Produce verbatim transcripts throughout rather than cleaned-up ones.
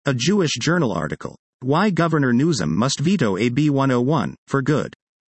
A Jewish Journal article. Why Governor Newsom Must Veto A B one oh one, for Good.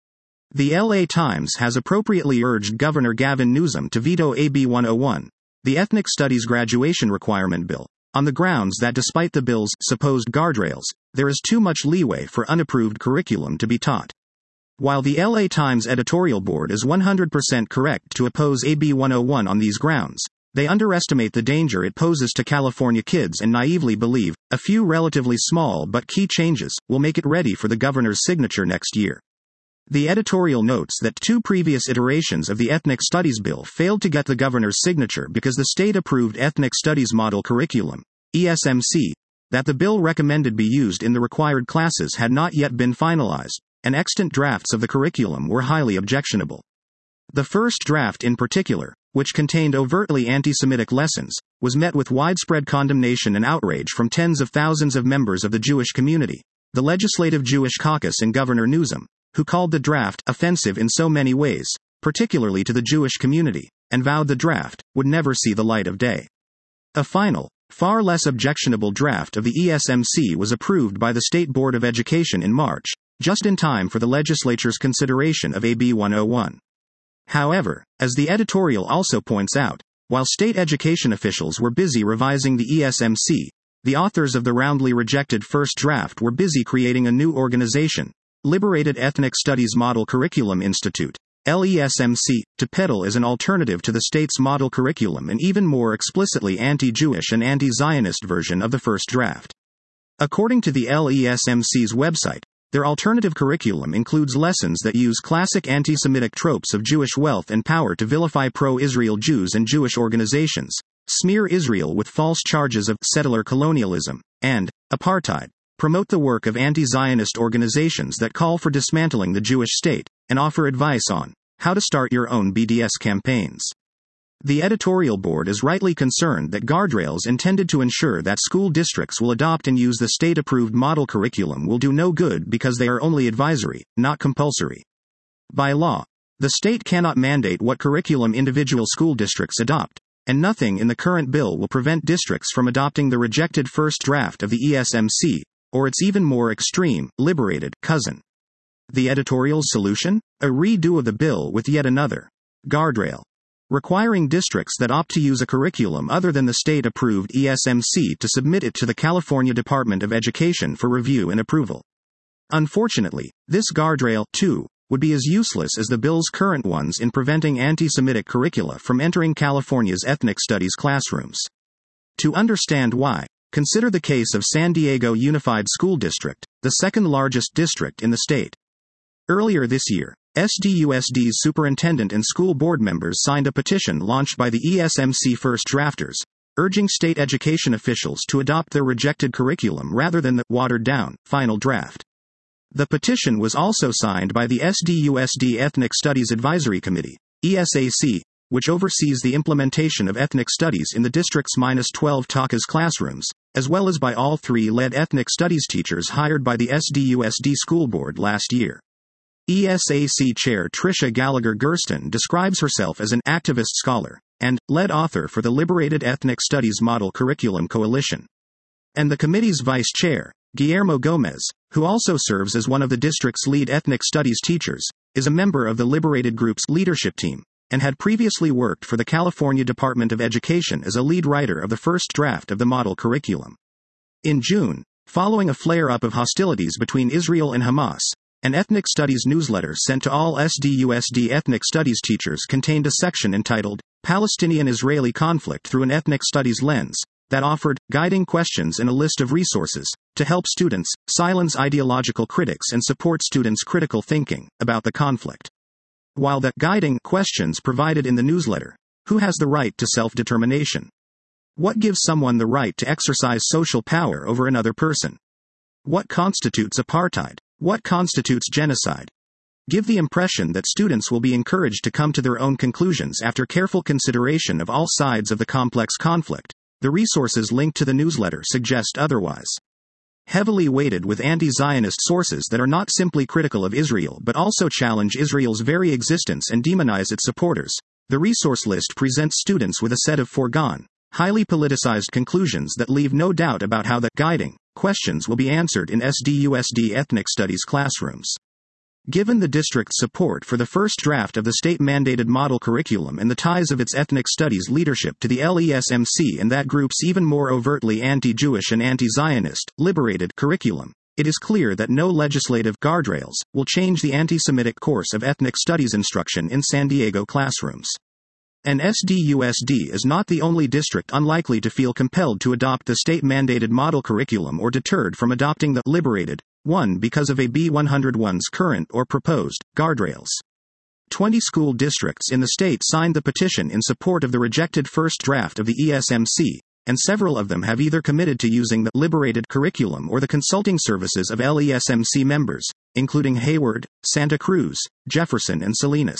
The L A Times has appropriately urged Governor Gavin Newsom to veto A B one oh one, the Ethnic Studies Graduation Requirement Bill, on the grounds that despite the bill's supposed guardrails, there is too much leeway for unapproved curriculum to be taught. While the L A Times editorial board is one hundred percent correct to oppose A B one oh one on these grounds, they underestimate the danger it poses to California kids and naively believe a few relatively small but key changes will make it ready for the governor's signature next year. The editorial notes that two previous iterations of the Ethnic Studies Bill failed to get the governor's signature because the state-approved Ethnic Studies Model Curriculum, E S M C, that the bill recommended be used in the required classes had not yet been finalized, and extant drafts of the curriculum were highly objectionable. The first draft in particular, which contained overtly anti-Semitic lessons, was met with widespread condemnation and outrage from tens of thousands of members of the Jewish community, the Legislative Jewish Caucus and Governor Newsom, who called the draft offensive in so many ways, particularly to the Jewish community, and vowed the draft would never see the light of day. A final, far less objectionable draft of the E S M C was approved by the State Board of Education in March, just in time for the legislature's consideration of A B one oh one. However, as the editorial also points out, while state education officials were busy revising the E S M C, the authors of the roundly rejected first draft were busy creating a new organization, Liberated Ethnic Studies Model Curriculum Institute, L E S M C, to peddle as an alternative to the state's model curriculum and even more explicitly anti-Jewish and anti-Zionist version of the first draft. According to the L E S M C's website, their alternative curriculum includes lessons that use classic anti-Semitic tropes of Jewish wealth and power to vilify pro-Israel Jews and Jewish organizations, smear Israel with false charges of settler colonialism and apartheid, promote the work of anti-Zionist organizations that call for dismantling the Jewish state, and offer advice on how to start your own B D S campaigns. The editorial board is rightly concerned that guardrails intended to ensure that school districts will adopt and use the state-approved model curriculum will do no good because they are only advisory, not compulsory. By law, the state cannot mandate what curriculum individual school districts adopt, and nothing in the current bill will prevent districts from adopting the rejected first draft of the E S M C, or its even more extreme, liberated, cousin. The editorial's solution? A redo of the bill with yet another guardrail, requiring districts that opt to use a curriculum other than the state-approved E S M C to submit it to the California Department of Education for review and approval. Unfortunately, this guardrail, too, would be as useless as the bill's current ones in preventing anti-Semitic curricula from entering California's ethnic studies classrooms. To understand why, consider the case of San Diego Unified School District, the second largest district in the state. Earlier this year, S D U S D's superintendent and school board members signed a petition launched by the E S M C first drafters, urging state education officials to adopt their rejected curriculum rather than the watered-down final draft. The petition was also signed by the S D U S D Ethnic Studies Advisory Committee, E S A C, which oversees the implementation of ethnic studies in the district's minus twelve Takas classrooms, as well as by all three lead ethnic studies teachers hired by the S D U S D school board last year. E S A C Chair Tricia Gallagher Gersten describes herself as an activist scholar and lead author for the Liberated Ethnic Studies Model Curriculum Coalition. And the committee's vice chair, Guillermo Gomez, who also serves as one of the district's lead ethnic studies teachers, is a member of the Liberated Group's leadership team, and had previously worked for the California Department of Education as a lead writer of the first draft of the model curriculum. In June, following a flare-up of hostilities between Israel and Hamas, an ethnic studies newsletter sent to all S D U S D ethnic studies teachers contained a section entitled, Palestinian-Israeli Conflict Through an Ethnic Studies Lens, that offered guiding questions and a list of resources to help students silence ideological critics and support students' critical thinking about the conflict. While the guiding questions provided in the newsletter, who has the right to self-determination? What gives someone the right to exercise social power over another person? What constitutes apartheid? What constitutes genocide? Give the impression that students will be encouraged to come to their own conclusions after careful consideration of all sides of the complex conflict. The resources linked to the newsletter suggest otherwise. Heavily weighted with anti-Zionist sources that are not simply critical of Israel but also challenge Israel's very existence and demonize its supporters, the resource list presents students with a set of foregone, highly politicized conclusions that leave no doubt about how the guiding questions will be answered in S D U S D ethnic studies classrooms. Given the district's support for the first draft of the state-mandated model curriculum and the ties of its ethnic studies leadership to the L E S M C and that group's even more overtly anti-Jewish and anti-Zionist, liberated curriculum, it is clear that no legislative guardrails will change the anti-Semitic course of ethnic studies instruction in San Diego classrooms. And S D U S D is not the only district unlikely to feel compelled to adopt the state-mandated model curriculum or deterred from adopting the liberated one because of A B one oh one's current or proposed guardrails. twenty school districts in the state signed the petition in support of the rejected first draft of the E S M C, and several of them have either committed to using the liberated curriculum or the consulting services of L E S M C members, including Hayward, Santa Cruz, Jefferson and Salinas.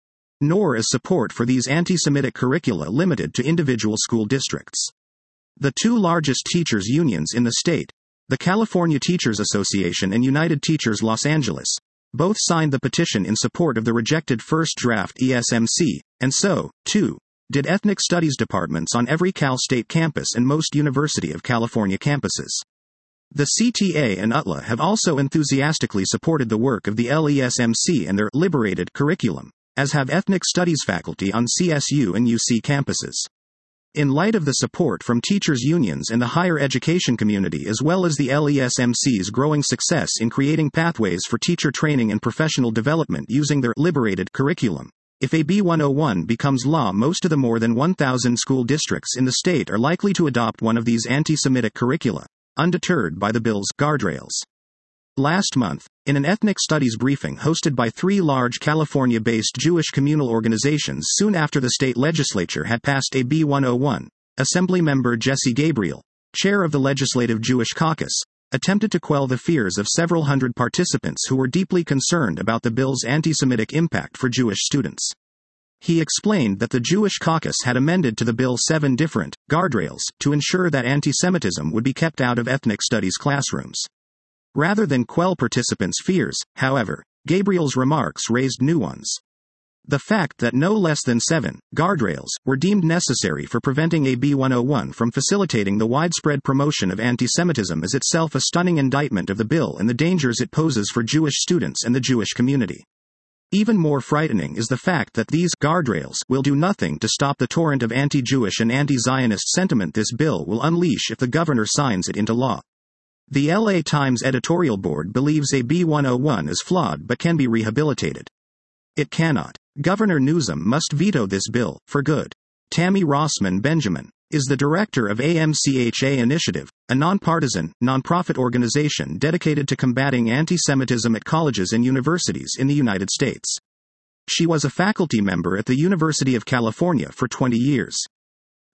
Nor is support for these anti-Semitic curricula limited to individual school districts. The two largest teachers' unions in the state, the California Teachers Association and United Teachers Los Angeles, both signed the petition in support of the rejected first draft E S M C, and so, too, did ethnic studies departments on every Cal State campus and most University of California campuses. The C T A and U T L A have also enthusiastically supported the work of the L E S M C and their liberated curriculum, as have ethnic studies faculty on C S U and U C campuses. In light of the support from teachers' unions and the higher education community as well as the L E S M C's growing success in creating pathways for teacher training and professional development using their liberated curriculum, if A B one oh one becomes law, most of the more than one thousand school districts in the state are likely to adopt one of these anti-Semitic curricula, undeterred by the bill's guardrails. Last month, in an ethnic studies briefing hosted by three large California-based Jewish communal organizations soon after the state legislature had passed A B one oh one, Assemblymember Jesse Gabriel, chair of the Legislative Jewish Caucus, attempted to quell the fears of several hundred participants who were deeply concerned about the bill's anti-Semitic impact for Jewish students. He explained that the Jewish Caucus had amended to the bill seven different guardrails to ensure that anti-Semitism would be kept out of ethnic studies classrooms. Rather than quell participants' fears, however, Gabriel's remarks raised new ones. The fact that no less than seven guardrails were deemed necessary for preventing A B one oh one from facilitating the widespread promotion of anti-Semitism is itself a stunning indictment of the bill and the dangers it poses for Jewish students and the Jewish community. Even more frightening is the fact that these guardrails will do nothing to stop the torrent of anti-Jewish and anti-Zionist sentiment this bill will unleash if the governor signs it into law. The L A Times editorial board believes A B one oh one is flawed but can be rehabilitated. It cannot. Governor Newsom must veto this bill, for good. Tammy Rossman Benjamin is the director of A M C H A Initiative, a nonpartisan, nonprofit organization dedicated to combating anti-Semitism at colleges and universities in the United States. She was a faculty member at the University of California for twenty years.